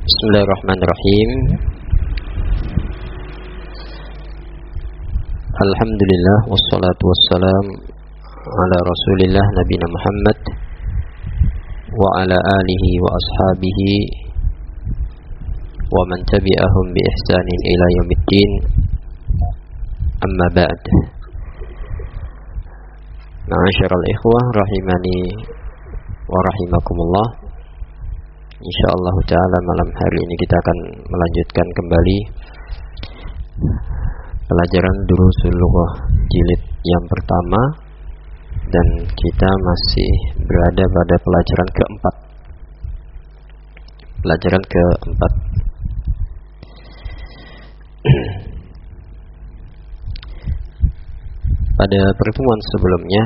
Bismillahirrahmanirrahim. Alhamdulillah wassalatu wassalam ala Rasulillah nabiyina Muhammad wa ala alihi wa ashabihi wa man tabi'ahum bi ihsanin ila yaumiddin. Amma ba'd. Ma'asyiral ikhwah rahimani wa rahimakumullah. Insyaallah ta'ala malam hari ini kita akan melanjutkan kembali pelajaran Durusul Lughah jilid yang pertama, dan kita masih berada pada pelajaran keempat. Pelajaran keempat. Pada pertemuan sebelumnya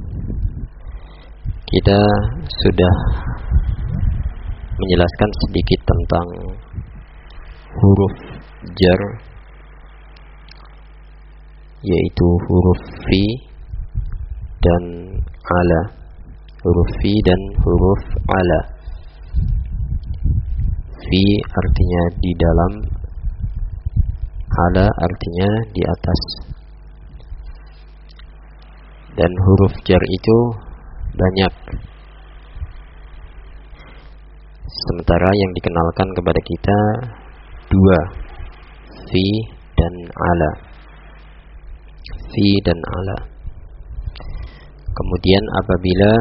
kita sudah menjelaskan sedikit tentang huruf jar, yaitu huruf fi dan ala. Huruf fi dan huruf ala. Fi artinya di dalam, ala artinya di atas. Dan huruf jar itu banyak. Sementara yang dikenalkan kepada kita dua, fi dan ala. Fi dan ala. Kemudian apabila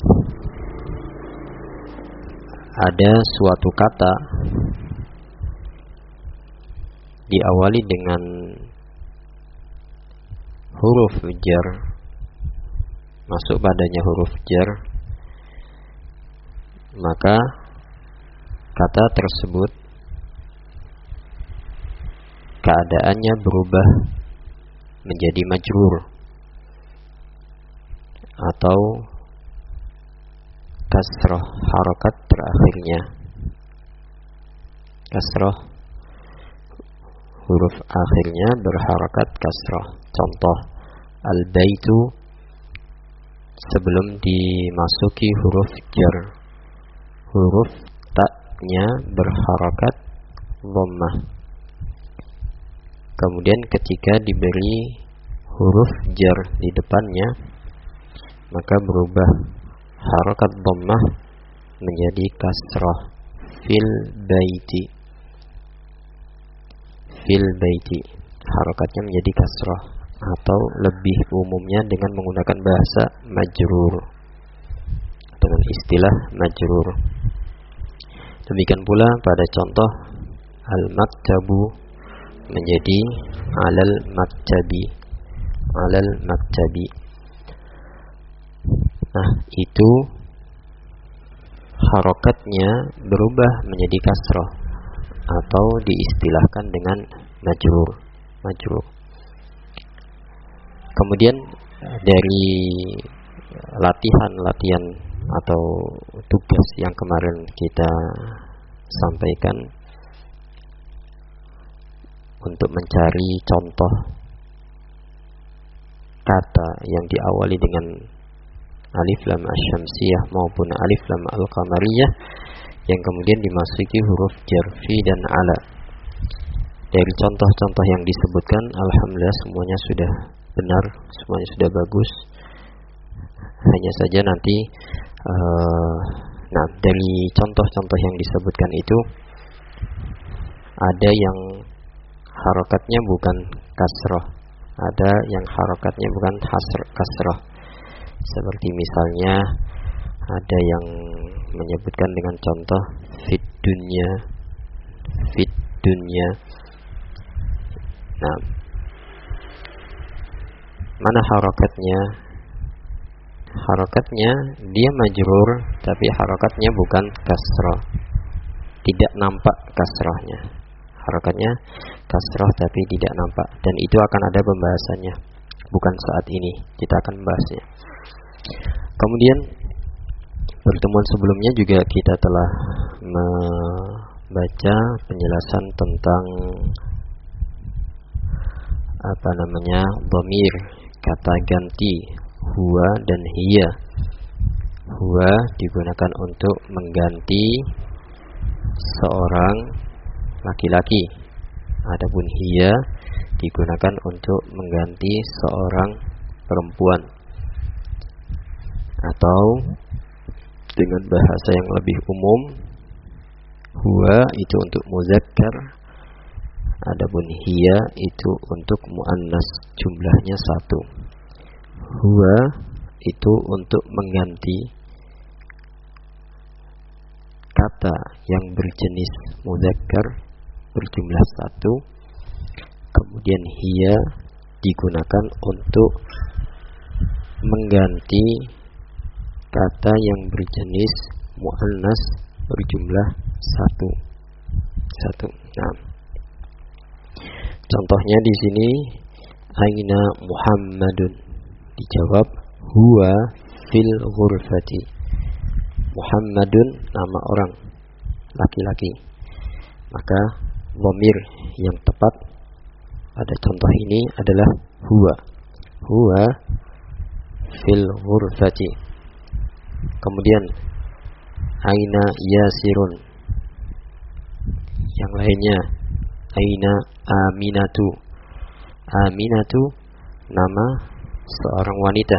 ada suatu kata diawali dengan huruf jar, masuk padanya huruf jar, maka kata tersebut keadaannya berubah menjadi majrur atau kasrah harakat terakhirnya. Kasrah huruf akhirnya berharakat kasrah. Contoh, al-baitu sebelum dimasuki huruf jar, huruf ta-nya berharakat dhammah. Kemudian ketika diberi huruf jar di depannya, maka berubah harakat dhammah menjadi kasrah. Fil baiti. Fil baiti. Harakatnya menjadi kasrah, atau lebih umumnya dengan menggunakan bahasa majrur, dengan istilah majrur. Demikian pula pada contoh al-maktabu menjadi alal maktabi. Alal maktabi. Nah, itu harokatnya berubah menjadi kasrah, atau diistilahkan dengan majrur. Majrur. Kemudian dari latihan atau tugas yang kemarin kita sampaikan untuk mencari contoh kata yang diawali dengan alif lam asy-syamsiyah maupun alif lam al-qamariyah yang kemudian dimasuki huruf jar fi dan ala. Dari contoh-contoh yang disebutkan, alhamdulillah semuanya sudah benar, semuanya sudah bagus. Hanya saja nanti dari contoh-contoh yang disebutkan itu ada yang harokatnya bukan kasrah, ada yang harokatnya bukan kasrah. Seperti misalnya ada yang menyebutkan dengan contoh fit dunya. Fit dunya. Nah, mana harokatnya? Harokatnya dia majrur, tapi harokatnya bukan kasrah. Tidak nampak kasrahnya. Harokatnya kasrah tapi tidak nampak. Dan itu akan ada pembahasannya. Bukan saat ini, kita akan membahasnya. Kemudian pertemuan sebelumnya juga kita telah membaca penjelasan tentang dhamir, kata ganti huwa dan hiya. Huwa digunakan untuk mengganti seorang laki-laki. Adapun hiya digunakan untuk mengganti seorang perempuan. Atau dengan bahasa yang lebih umum, huwa itu untuk muzakkar, adapun hiya itu untuk muannas, jumlahnya 1. Huwa itu untuk mengganti kata yang berjenis muzakkar berjumlah 1. Kemudian hiya digunakan untuk mengganti kata yang berjenis muannas berjumlah 1. Nah, contohnya di sini, aina Muhammadun, dijawab huwa fil ghurfati. Muhammadun nama orang laki-laki, maka dhamir yang tepat pada contoh ini adalah huwa fil ghurfati. Kemudian aina Yasirun, yang lainnya aina Aminatu. Aminatu nama seorang wanita,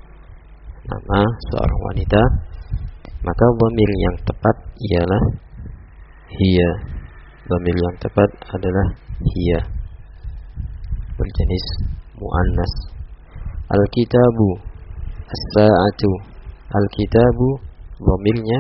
maka dhamir yang tepat ialah hiya. Dhamir yang tepat adalah hiya berjenis muannas. Al-kitabu, as-sa'atu. Al-kitabu dhamirnya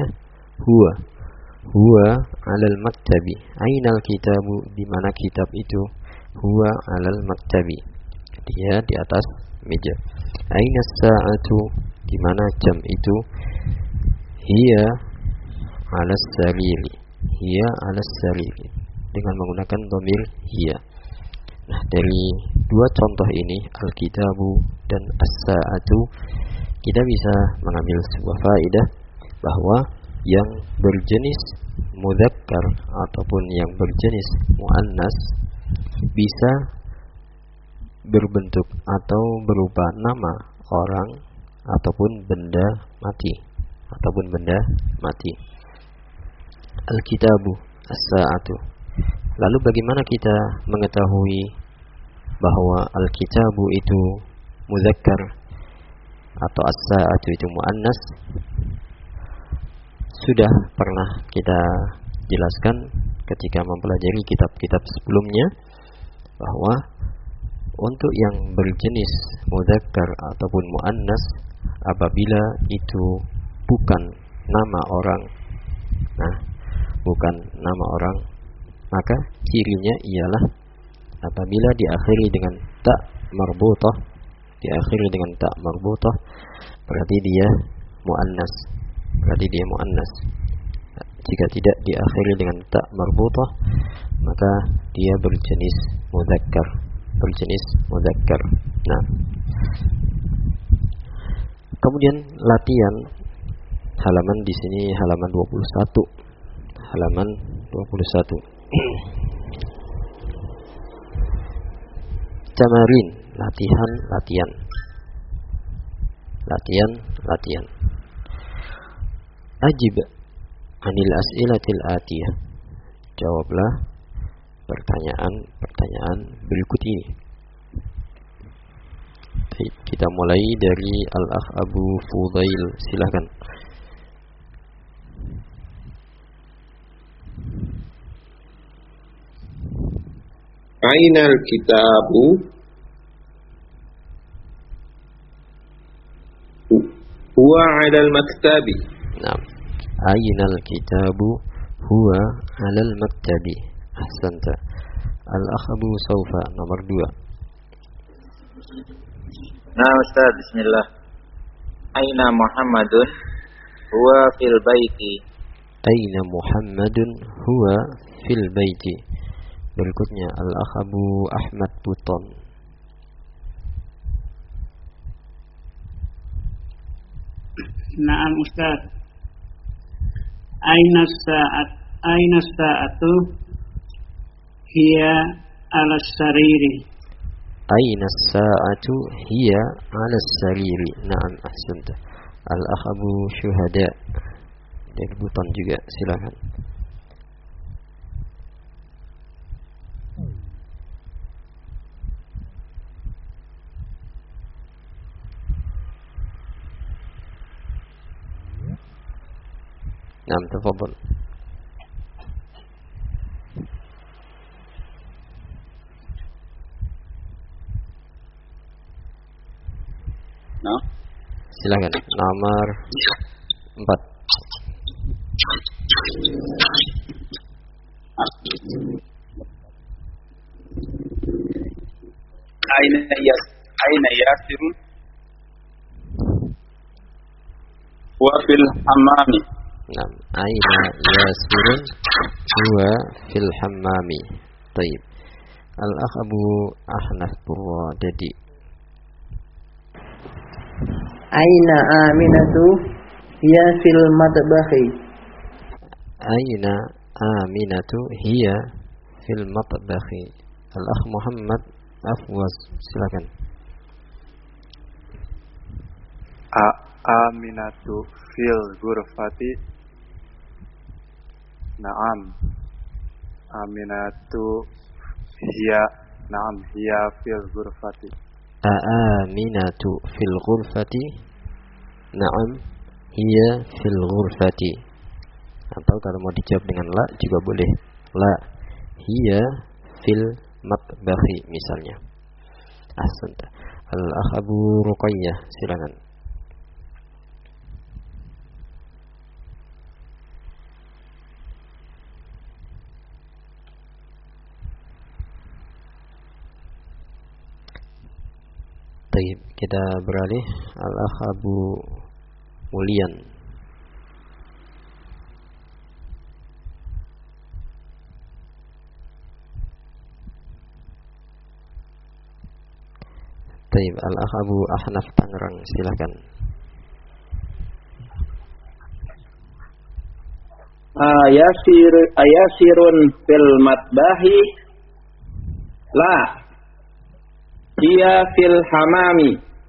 huwa 'alal maktabi. Aina al-kitabu, di mana kitab itu? Huwa 'alal maktabi, dia di atas meja. Aina as-sa'atu, di mana jam itu? Hiya 'alas sariri. Hiya 'alas sariri, dengan menggunakan dhamir hiya. Nah, dari dua contoh ini, al-kitabu dan as-sa'atu, kita bisa mengambil sebuah faedah bahwa yang berjenis mudzakkar ataupun yang berjenis muannas bisa berbentuk atau berupa nama orang ataupun benda mati. Al-kitabu, as-sa'atu. Lalu bagaimana kita mengetahui bahwa al-kitabu itu muzakkar atau as-sa'atu itu muannas? Sudah pernah kita jelaskan ketika mempelajari kitab-kitab sebelumnya bahwa untuk yang berjenis muzakkar ataupun muannas, apabila itu bukan nama orang, maka cirinya ialah apabila diakhiri dengan ta marbutah, berarti dia muannas. Jika tidak diakhiri dengan ta marbutah, maka dia berjenis muzakkar. Nah, kemudian latihan halaman di sini halaman 21. Tamarin, latihan. Ajib anil as'ilatil atiyah. Jawablah pertanyaan berikut ini. Baik, kita mulai dari Al-Akh Abu Fudail, silakan. Ainal kitabu huwa 'alal maktabi. Naam. Ainal kitabu huwa 'alal maktabi. Ahsanta. Al-Akh Abu Saufa nomor 2. Nah, Ustaz, bismillah. Aina Muhammadun huwa fil baiti. Aina Muhammadun huwa fil baiti. Berikutnya Al-Akh Abu Ahmad Buton. Naam Ustaz. Aina sa'atu hiya 'ala sariri. Aina sa'atu hiya 'ala sariri. Naam, ahsanta. Al-Akh Abu Syuhada dari Buton juga, silakan. Naam, tafadhal. Nah, Silakan. Nomor 4. Aina yasirun wa fil hammami. Naam, aina yasirun huwa fil hammami. Baik. Al-akh Abu Ahnaf Purwadadi. Aina Aminatu hiya fil matbahi. Aina Aminatu hiya fil matbahi. Al-akh Muhammad Afwaz, silakan. Aminatu fil ghurfati. Naam. Aminatu hiya, naam, hiya fil ghurfati. Aminatu fil ghurfati. Naam, hiya fil ghurfati. Atau kalau mau dijawab dengan la juga boleh. La, hiya fil matbahi misalnya. Ahsanta. Al-akh Abu Ruqayyah, silakan. Baik, kita beralih. Al-akh Abu Mulian. Baik, Al-akh Abu Ahnaf Tangerang, silakan. Ayasirun fil matbahi. La, hiya fil hamami.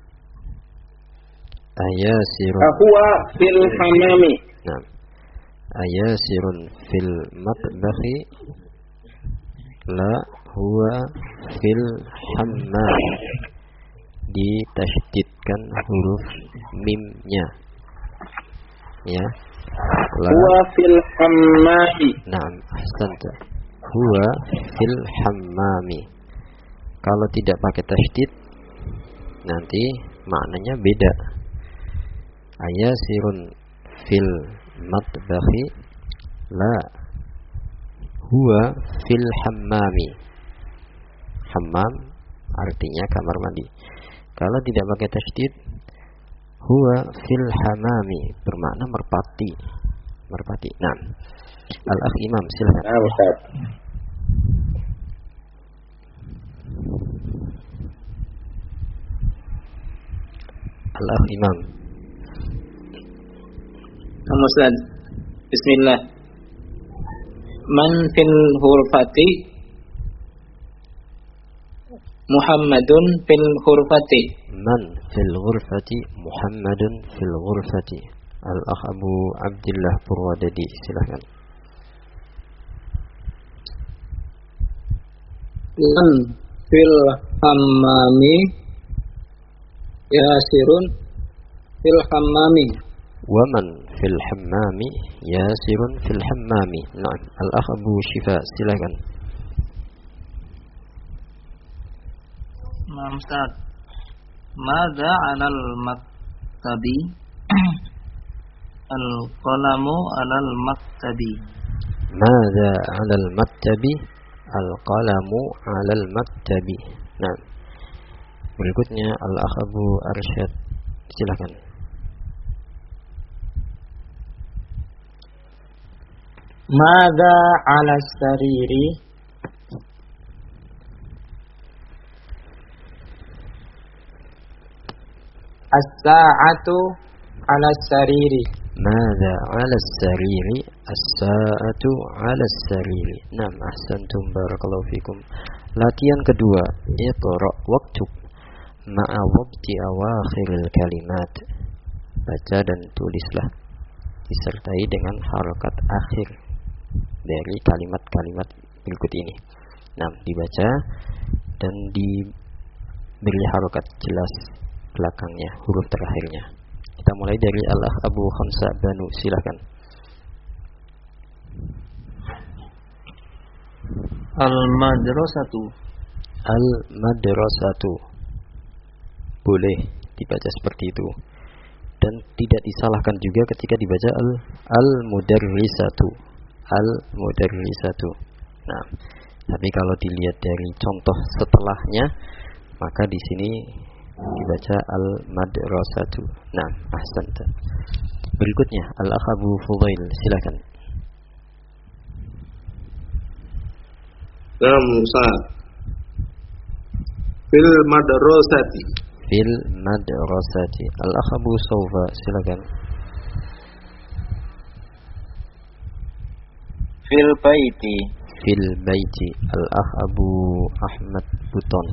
Ayasirun. Huwa fil hamami. Nah, ayasirun fil matbahi. La, huwa fil hammam. Ditasydidkan huruf mimnya, ya. La. Huwa fil hammami. Naam, ahsanta. Huwa fil hammami. Kalau tidak pakai tasydid nanti maknanya beda. Ayasirun fil matbahi. La, huwa fil hammami. Hammam artinya kamar mandi. Kalau tidak pakai tasydid, huwa fil hamami, bermakna merpati. Merpati. Nah, Al-akh Imam, silakan. Nah, Ustaz. Al-akh Imam. Ustaz. Bismillah. Man fil hurfati Muhammadun fil ghurfati. Man fil ghurfati Muhammadun fil ghurfati. Al-akh Abu Abdullah Purwadadi, silakan. Man fil hammami yasirun fil hammami. Wa man fil hammami yasirun fil hammami. Naam, Al-akh Abu Syifa, silakan. Nah, Ustaz. Mada 'alal maktabi? Al-qalamu 'alal maktabi. Mada 'alal maktabi? Al-qalamu 'alal maktabi. Nah, berikutnya Al-akh Abu Arsyad, silakan. Mada 'ala sariri? As-sa'atu 'ala sariri. Mada 'ala sariri? As-sa'atu 'ala sariri. Naam, ahsantum, barakallahu fikum. Latihan kedua, iqra waktub ma'a wabti awakhiril kalimat. Baca dan tulislah disertai dengan harokat akhir dari kalimat-kalimat berikut ini. Nah, dibaca dan diberi harokat jelas belakangnya, huruf terakhirnya. Kita mulai dari Al-akh Abu Khamsa Banu, silakan. Al-madrasatu. Al-madrasatu. Boleh dibaca seperti itu. Dan tidak disalahkan juga ketika dibaca al-mudarrisatu. Al-mudarrisatu. Nah, tapi kalau dilihat dari contoh setelahnya, maka di sini dibaca al-madrasatu. Nah, ahsanta. Berikutnya al-akh Abu Fudail, silakan. Ustaz. Fil madrasati. Fil madrasati. Al-akh Abu Saufa, silakan. Fil baiti. Fil baiti. Al-akh Abu Ahmad Buton.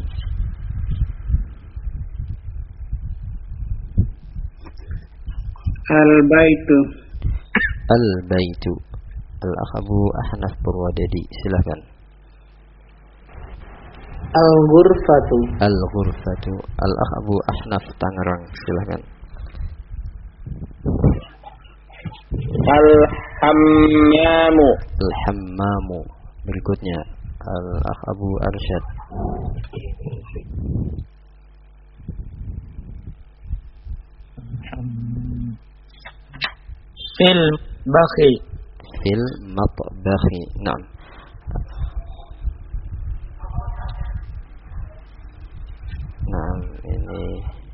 Al-baitu. Al-baitu. Al-akh Abu Ahnaf Purwadadi, silakan. Al-ghurfatu. Al-ghurfatu. Al-akh Abu Ahnaf Tangerang, silakan. Al-hammamu. Al-hammamu. Berikutnya al-akh Abu Arsyad. Fil bakhi. Fil matbakhi. Naam. Nah, ini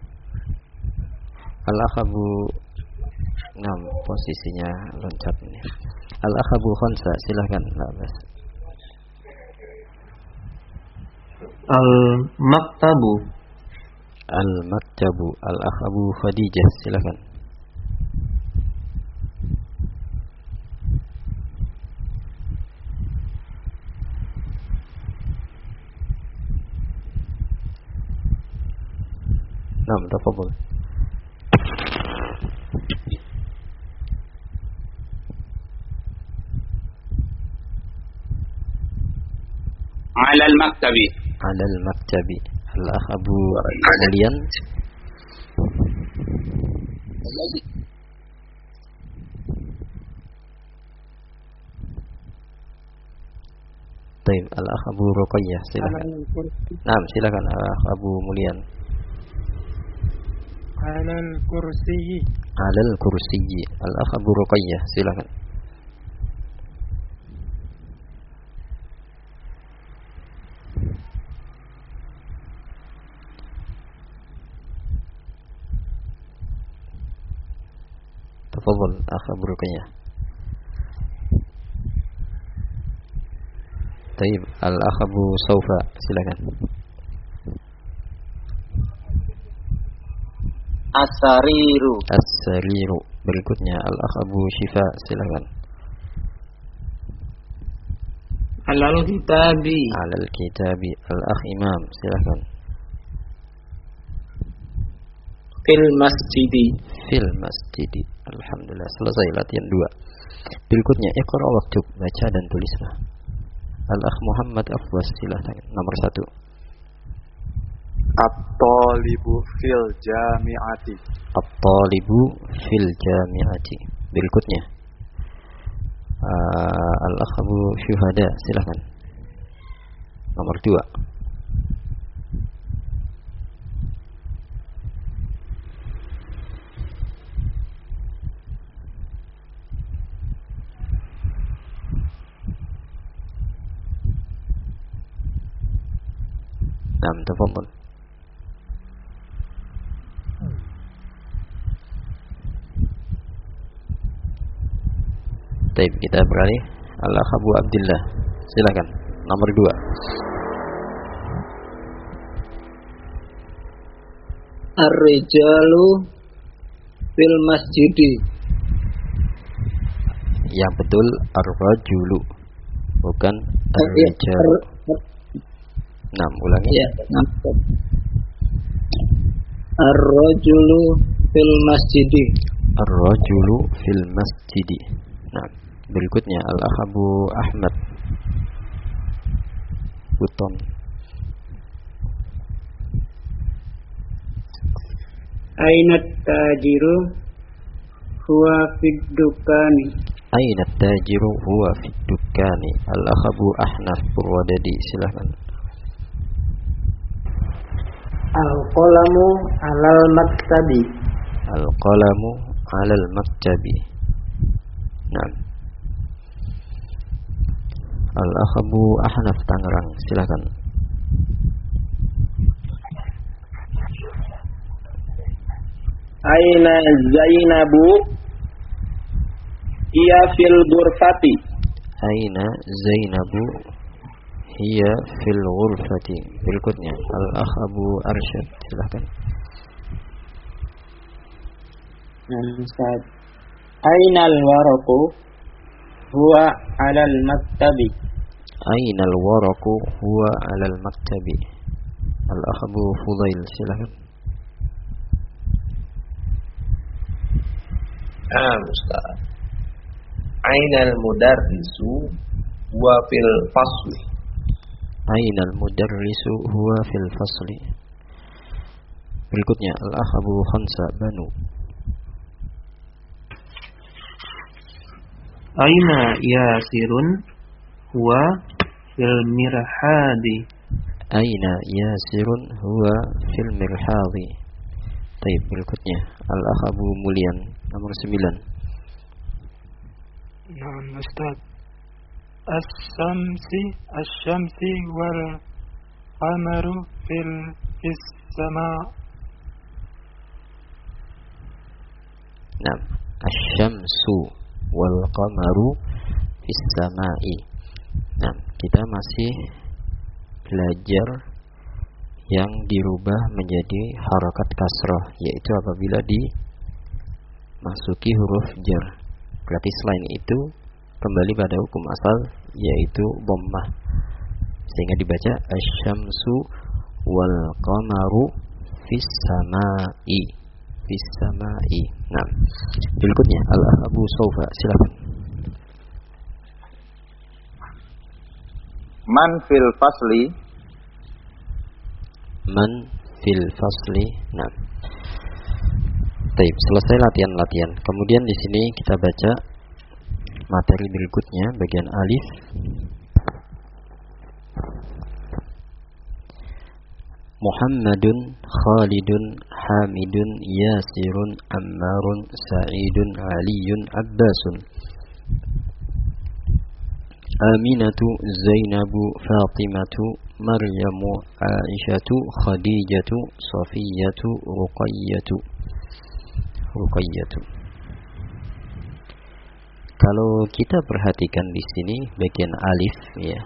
al-akh Abu, nah, posisinya loncat ini. Al-akh Abu Khansa, silakan. Al-maktabu. Al-maktabu. Al-akh Abu Khadijah, silakan. Naam, tafadhal. Ala al-maktabi. Ala al-maktabi. Al-akh Abu Mulian. Baik, al-akh Abu Ruqayyah, silakan. Naam, silakan al-akh Abu Mulian. Alal kursiyi. Alal kursiyi. Al-akh Abu Ruqayyah, silakan. Tafadhal akh Abu Ruqayyah. Baik, al-akh Abu Saufa, silakan. As-sariru. As-sariru. Berikutnya al-akh Abu Syifa, silakan. Alal kitabi. Alal kitabi. Al-akh Imam, silakan. Fil masjidi. Fil masjidi. Alhamdulillah, selesai latihan 2. Berikutnya iqra waktub, baca dan tulislah. Al-akh Muhammad Afwas, silakan. Nomor 1. At-talibu fil jami'ati. At-talibu fil jami'ati. Berikutnya al-akh Abu Syuhada, silakan. Nomor 2. Naam, tafadhal. Baik, kita beralih. Al-akh Abu Abdullah, silakan. Nomor 2. Ar-rijalu fil masjidi. Yang betul ar-rajulu, bukan ar-rijalu. Nah, ulangi. Ya, ar-rajulu fil masjidi. Ar-rajulu fil masjidi. Nah, berikutnya al-akh Abu Ahmad Buton. Ainat tajiru huwa fid dukani. Ainat At-tajiru huwa fid dukkani. Al-akh Abu Ahnaf Purwadadi, silakan. Al-qalamu 'alal maktabi. Al-qalamu 'alal maktabi. Nah. Al-akh Abu Ahnaf Tangerang, silakan. Aina Zainabu? Hiya fil ghurfati. Aina Zainabu? Hiya fil ghurfati. Berikutnya Al-akh Abu Arsyad, silakan. Ustaz. Aina al-waraqu? Huwa 'alal maktabi. Aina al-waraqu? Huwa 'alal maktabi. Al-akh Abu Fudail, silakan. Ustaz. Aina al-mudarrisu? Huwa fil fasli. Aina al-mudarrisu? Huwa fil fasli. Berikutnya Al-akh Abu Khamsa Banu. Aina Yasirun? Huwa fil mirhadi. Aina Yasirun? Huwa fil mirhadi. Baik, berikutnya Al-akh Abu Mulyan nomor 9. Nah, Ustaz. Asy-syamsi wal qamaru fil sama'. Nah, asy-syamsu wal qamaru fis sama'i. Nah, kita masih belajar yang dirubah menjadi harakat kasrah, yaitu apabila dimasuki huruf jar. Berarti selain itu kembali pada hukum asal, yaitu dhammah, sehingga dibaca asy-syamsu wal qamaru fis sama'i. Fis sama'i. Nah, berikutnya Al-akh Abu Saufa, silakan. Man fil fasli? Man fil fasli. Nah. Baik, selesai latihan-latihan. Kemudian di sini kita baca materi berikutnya, bagian alif. Muhammadun, Khalidun, Hamidun, Yasirun, Ammarun, Sa'idun, Aliyun, Abbasun. Aminatu, Zainabu, Fatimatu, Maryamu, Aisyatu, Khadijatu, Safiyatu, Ruqayyatu. Kalau kita perhatikan di sini bagian alif, ya,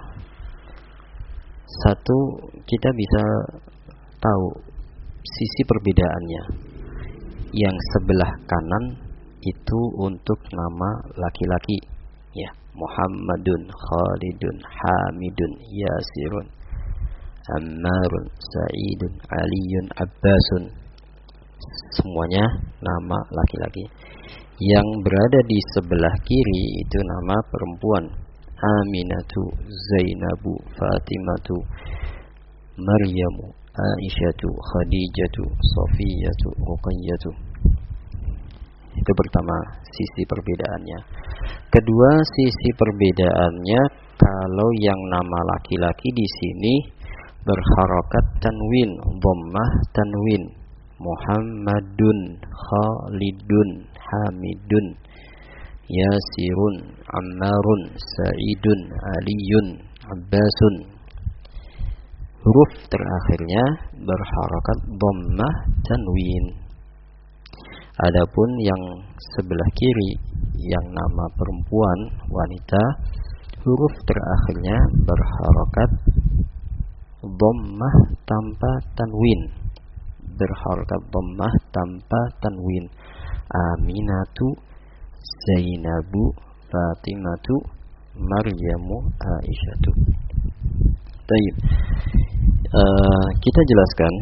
satu kita bisa tahu sisi perbedaannya. Yang sebelah kanan itu untuk nama laki-laki, ya, Muhammadun, Khalidun, Hamidun, Yasirun, Ammarun, Sa'idun, Aliyun, Abbasun. Semuanya nama laki-laki. Yang berada di sebelah kiri itu nama perempuan. Aminatu, Zainabu, Fatimatu, Maryamu, Aisyatu, Khadijatu, Safiyatu, Ruqayyatu. Itu pertama sisi perbedaannya. Kedua sisi perbedaannya, kalau yang nama laki-laki di sini berharokat tanwin, dhammah tanwin. Muhammadun, Khalidun, Hamidun, Yasirun, Ammarun, Sa'idun, Aliyun, Abbasun. Huruf terakhirnya berharokat dhammah tanwin. Adapun yang sebelah kiri, yang nama perempuan, wanita, huruf terakhirnya berharokat dhammah tanpa tanwin. Berharokat dhammah tanpa tanwin. Aminatu, Zainabu, Fatimatu, Maryamu, Aisyatu. Baik. Kita jelaskan,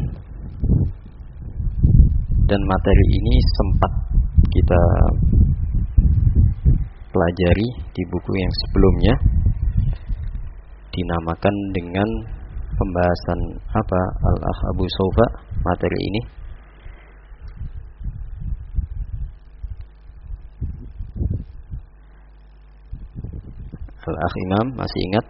dan materi ini sempat kita pelajari di buku yang sebelumnya, dinamakan dengan pembahasan apa, Al-akh Abu Saufa, materi ini. Al-Akh Imam masih ingat?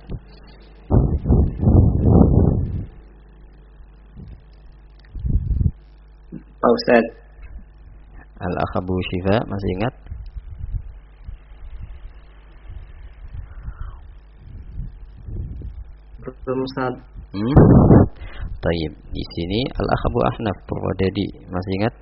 Pak Ustaz. Al-Akh Abu Syifa masih ingat? Belum Ustaz. Taib. Di sini Al-Akh Abu Ahnaf Purwodadi masih ingat?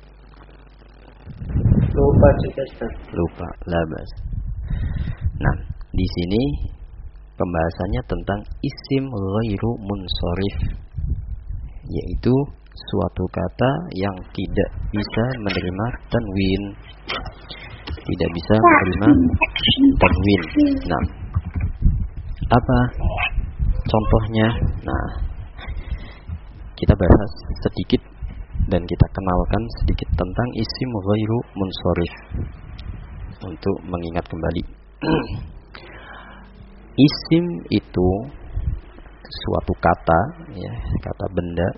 Lupa juga Ustaz. Lupa, labas. Nah, di sini pembahasannya tentang isim ghairu munsharif, yaitu suatu kata yang tidak bisa menerima tanwin. Tidak bisa menerima tanwin. Nah, apa contohnya? Nah, kita bahas sedikit dan kita kenalkan sedikit tentang isim ghairu munsharif untuk mengingat kembali. Isim itu suatu kata, ya, kata benda.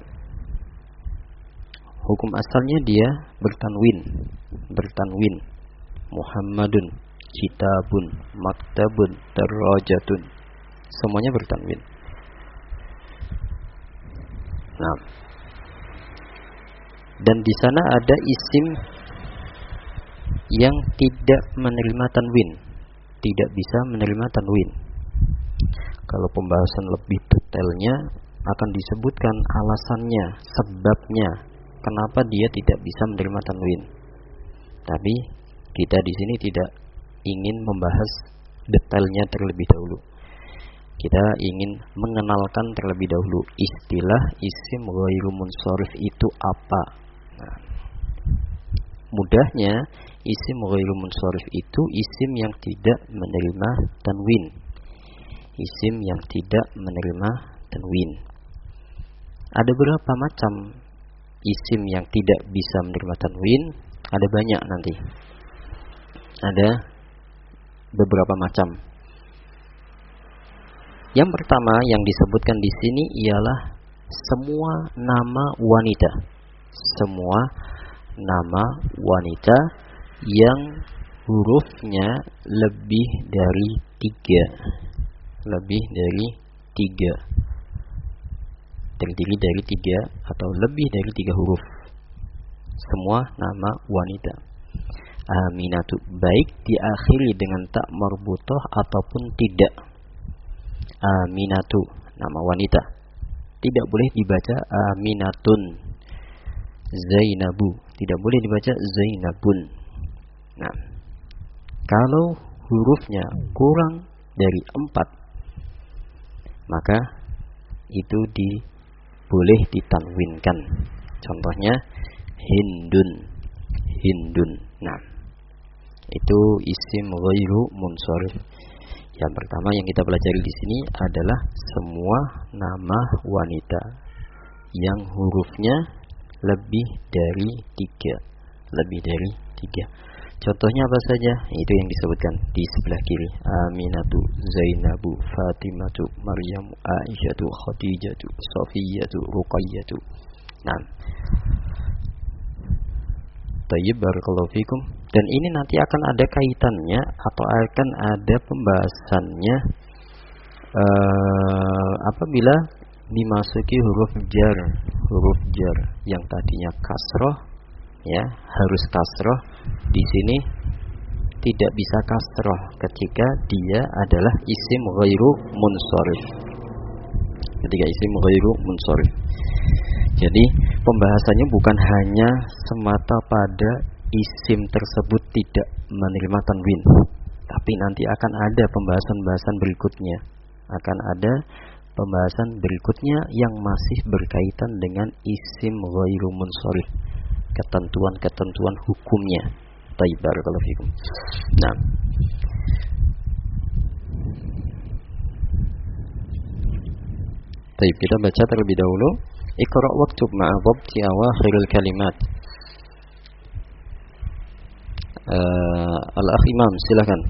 Hukum asalnya dia bertanwin. Muhammadun, kitabun, maktabun, darajatun, semuanya bertanwin. Nah, dan di sana ada isim yang tidak menerima tanwin, tidak bisa menerima tanwin. Kalau pembahasan lebih detailnya akan disebutkan alasannya, sebabnya kenapa dia tidak bisa menerima tanwin. Tapi kita di sini tidak ingin membahas detailnya terlebih dahulu. Kita ingin mengenalkan terlebih dahulu istilah isim ghairu munsharif itu apa. Nah, mudahnya isim ghairu munsharif itu isim yang tidak menerima tanwin. Isim yang tidak menerima tanwin. Ada berapa macam isim yang tidak bisa menerima tanwin? Ada banyak nanti. Ada beberapa macam. Yang pertama yang disebutkan di sini ialah semua nama wanita. Semua nama wanita yang hurufnya lebih dari 3. Lebih dari 3. Terdiri dari 3 atau lebih dari 3 huruf. Semua nama wanita. Aminatu, baik diakhiri dengan tak marbutoh ataupun tidak. Aminatu, nama wanita, tidak boleh dibaca Aminatun. Zainabu, tidak boleh dibaca Zainabun. Nah, kalau hurufnya kurang dari 4, maka itu boleh ditanwinkan. Contohnya Hindun. Hindun. Nah, itu isim ghairu munsharif. Yang pertama yang kita pelajari di sini adalah semua nama wanita yang hurufnya lebih dari 3. Lebih dari 3. Contohnya apa saja? Itu yang disebutkan di sebelah kiri. Aminatu, Zainabu, Fatimatu, Maryamu, Aisyatu, Khadijatu, Safiyatu, Ruqayyatu. Nah, tayyib, barakallahu fikum. Dan ini nanti akan ada kaitannya atau akan ada pembahasannya apabila dimasuki huruf jar. Huruf jar yang tadinya kasroh, ya, harus kasroh. Di sini tidak bisa kasroh ketika dia adalah isim ghairu munsharif. Ketika isim ghairu munsharif. Jadi pembahasannya bukan hanya semata pada isim tersebut tidak menerima tanwin, tapi nanti akan ada pembahasan-pembahasan berikutnya. Akan ada pembahasan berikutnya yang masih berkaitan dengan isim ghairu munsharif, ketentuan-ketentuan hukumnya. Tayyib, barakallahu fikum. Nah, tayyib, kita baca terlebih dahulu. Iqra' waktub ma'a dhabti awakhiril kalimat. Al-Akh Imam, silakan.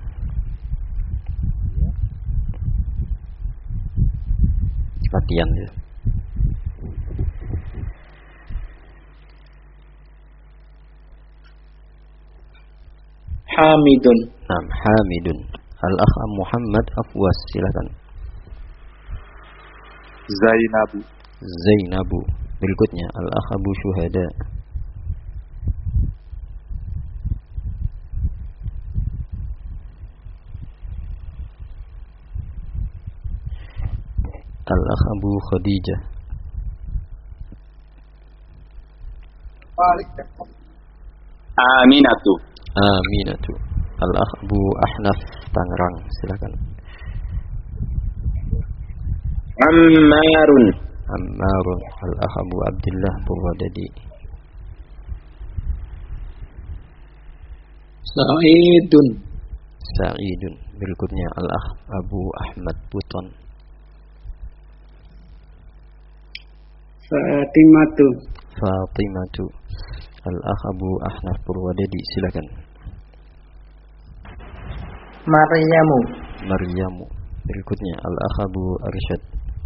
Latihan ya. Hamidun. Hamidun. Al-akh Muhammad Afwas, silakan. Zainabu. Berikutnya Al-akh Abu Syuhada. Al-akh Abu Khadijah. Aminatu. Al-akh Abu Ahnaf Tangerang, silakan. Ammarun. Al-akh Abu Abdullah Purwadadi. Sa'idun. Berikutnya Al-akh Abu Ahmad Buton. Fatimatu. Al-akh Abu Ahnaf Purwadadi, silakan. Maryamu. Berikutnya Al-akh Abu Arsyad.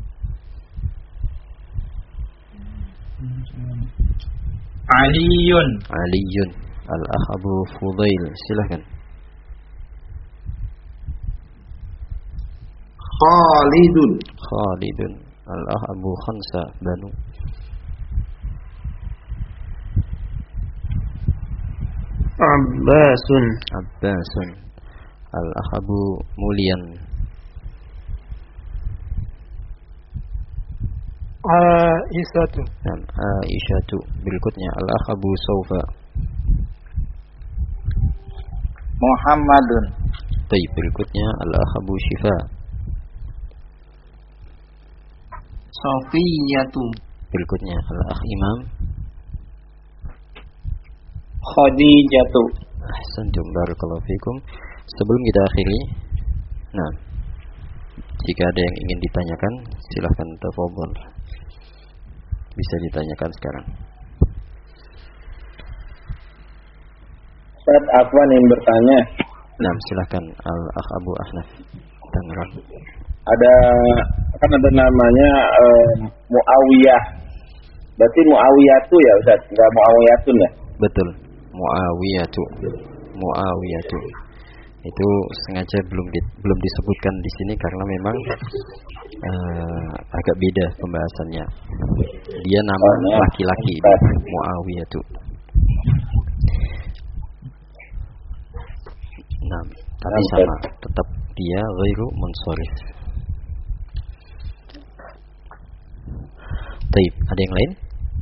Aliyun. Al-akh Abu Fudail, silakan. Khalidun. Al-akh Abu Khansa Banu. Abbasun. Al-akh Abu Mulyan. Aisyatu. Berikutnya Al-akh Abu Saufa. Muhammadun. Baik, berikutnya Al-akh Abu Syifa. Sofiyatu. Berikutnya Al-akh Imam. Khadijatu. Ahsantum, barakallahu fikum. Sebelum kita akhiri, jika ada yang ingin ditanyakan, silahkan tafadhol. Bisa ditanyakan sekarang. Ustaz Afwan yang bertanya. Silahkan Al-akh Abu Ahnaf Tangerang. Ada namanya Muawiyah. Berarti Muawiyatu ya Ustaz, enggak Muawiyatun ya? Betul, Muawiyatu. Itu sengaja belum disebutkan di sini karena memang agak beda pembahasannya. Dia nama laki-laki, Muawiyatu. Tapi sama, tetap dia ghairu munsharif. Baik, ada yang lain?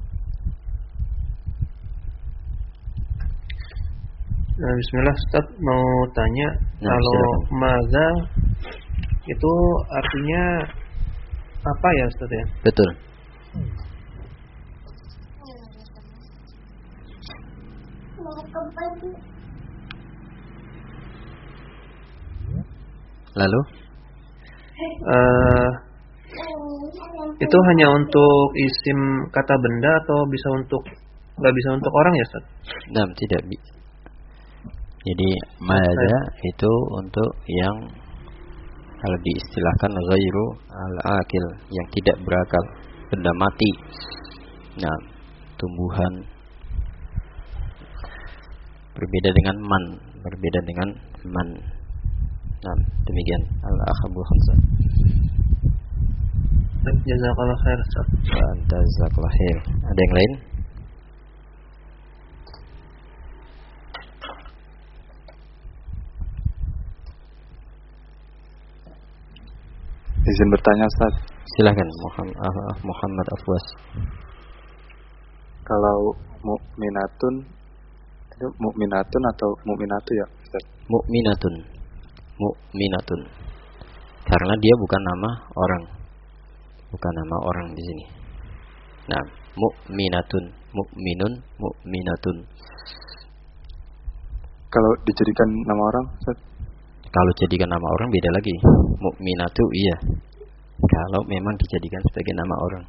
Bismillah, Ustaz mau tanya, kalau maza itu artinya apa ya Ustaz ya? Betul. Lalu? Itu hanya untuk isim kata benda atau nggak bisa untuk orang ya Ustaz? Tidak. Jadi mada itu untuk yang kalau diistilahkan ghairu al-akil, yang tidak berakal, benda mati. Tumbuhan. Berbeda dengan man. Demikian Al-akh Abu Khansa. Jazakallah khair Ustaz. Jazakallah khair. Ada yang lain? Izin bertanya Ustaz. Silakan Muhammad Afwas. Kalau mukminatun itu mukminatun atau mukminatu ya Ustaz? Mukminatun. Karena dia bukan nama orang. Bukan nama orang di sini. Mukminatun, mukminatun. Kalau dijadikan nama orang Ustaz? Kalau jadikan nama orang beda lagi. Mukminatu iya. Kalau memang dijadikan sebagai nama orang.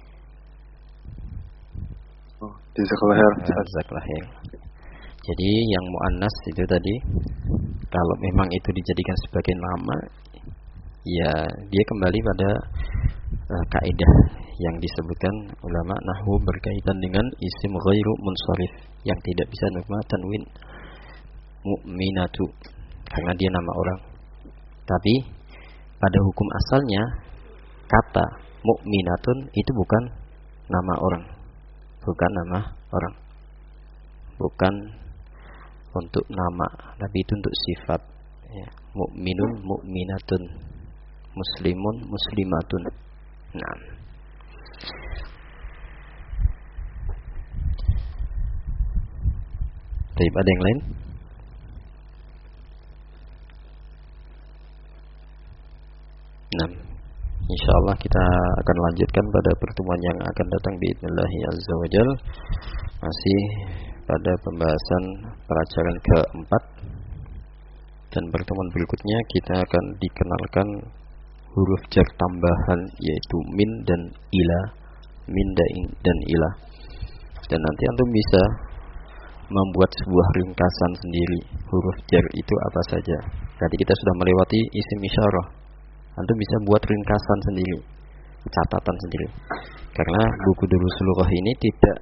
Jazakallah khair. Jadi yang muannas itu tadi, kalau memang itu dijadikan sebagai nama, ya dia kembali pada kaidah yang disebutkan ulama nahwu berkaitan dengan isim ghairu munsharif yang tidak bisa nerima tanwin. Mukminatu, karena dia nama orang. Tapi pada hukum asalnya kata mukminatun itu bukan nama orang. Bukan nama orang. Bukan untuk nama, tapi itu untuk sifat. Ya. Mukminun mukminatun, muslimun muslimatun. Nah. Baik, ada yang lain? Nah, insyaallah kita akan lanjutkan pada pertemuan yang akan datang biidznillah azza wajal. Masih pada pembahasan pelajaran keempat, dan pertemuan berikutnya kita akan dikenalkan huruf jar tambahan yaitu min dan ila, min dan ila. Dan nanti antum bisa membuat sebuah ringkasan sendiri huruf jar itu apa saja. Tadi kita sudah melewati isim isyarah. Antum bisa buat ringkasan sendiri, catatan sendiri. Karena buku Durus Lughah ini tidak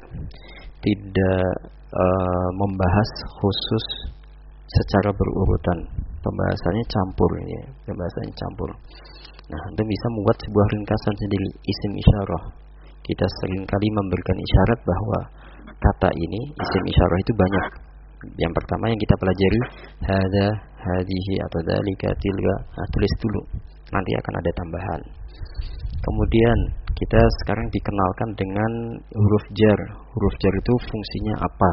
membahas khusus secara berurutan. Pembahasannya campur ini, pembahasannya campur. Nah, antum bisa membuat sebuah ringkasan sendiri isim isyarah. Kita seringkali memberikan isyarat bahwa kata ini isim isyarah itu banyak. Yang pertama yang kita pelajari hada, hadihi atau dzalika, tilka. Nah, tulis dulu. Nanti akan ada tambahan. Kemudian kita sekarang dikenalkan dengan huruf jar. Huruf jar itu fungsinya apa?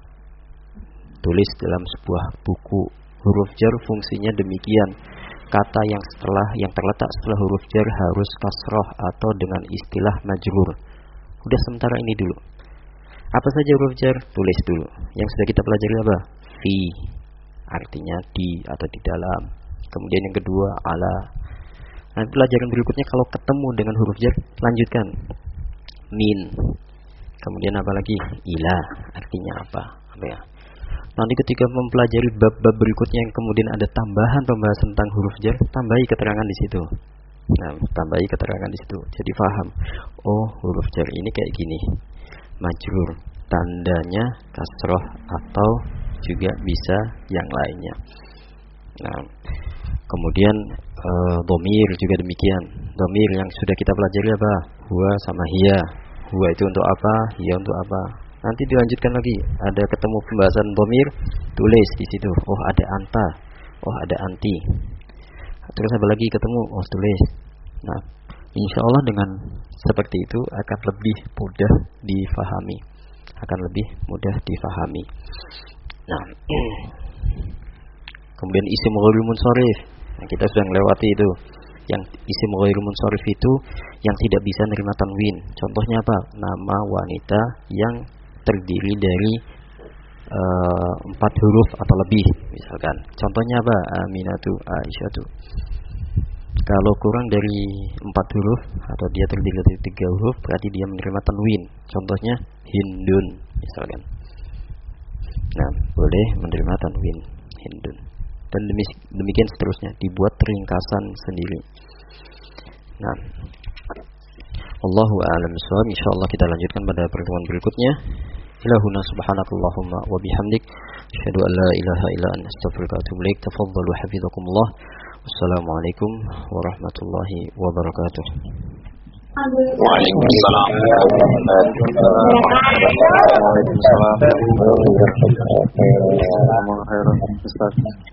Tulis dalam sebuah buku. Huruf jar fungsinya demikian. Kata yang terletak setelah huruf jar harus kasroh atau dengan istilah majrur. Udah sementara ini dulu. Apa saja huruf jar? Tulis dulu. Yang sudah kita pelajari apa? Fi, artinya di atau di dalam. Kemudian yang kedua ala. Nanti pelajaran berikutnya kalau ketemu dengan huruf jar, lanjutkan. Min. Kemudian apa lagi? Ila, artinya apa? Apa ya? Nanti ketika mempelajari bab-bab berikutnya yang kemudian ada tambahan pembahasan tentang huruf jar, tambahi keterangan di situ. Nah, tambahi keterangan di situ. Jadi paham. Oh, huruf jar ini kayak gini. Majrur, tandanya kasroh atau juga bisa yang lainnya. Nah, kemudian dhamir juga demikian. Dhamir yang sudah kita pelajari apa? Huwa sama hiya. Huwa itu untuk apa? Hiya untuk apa? Nanti dilanjutkan lagi. Ada ketemu pembahasan dhamir, tulis di situ. Oh, ada anta. Oh, ada anti. Terus apa lagi ketemu? Oh, tulis. Nah, insya Allah dengan seperti itu akan lebih mudah difahami. Akan lebih mudah difahami. Nah, kemudian isim ghairul munsharif. Nah, kita sudah melewati itu. Yang isim ghairul munsharif itu yang tidak bisa menerima tanwin. Contohnya apa? Nama wanita yang terdiri dari 4 huruf atau lebih, misalkan. Contohnya apa? Aminatu, Aisyatu. Kalau kurang dari 4 huruf atau dia terdiri dari 3 huruf, berarti dia menerima tanwin. Contohnya Hindun, misalkan. Nah, boleh menerima tanwin Hindun. Dan demikian seterusnya, dibuat ringkasan sendiri. Nah, Allahu a'lam bishawab. Insyaallah kita lanjutkan pada pertemuan berikutnya. Ilahuna subhanakallahumma wa bihamdik, asyhadu an la ilaha illa anta, astaghfiruka wa atubu ilaik. Tafadhalu hafizakumullah. Wassalamualaikum warahmatullahi wabarakatuh. Waalaikumsalam. Waalaikumsalam.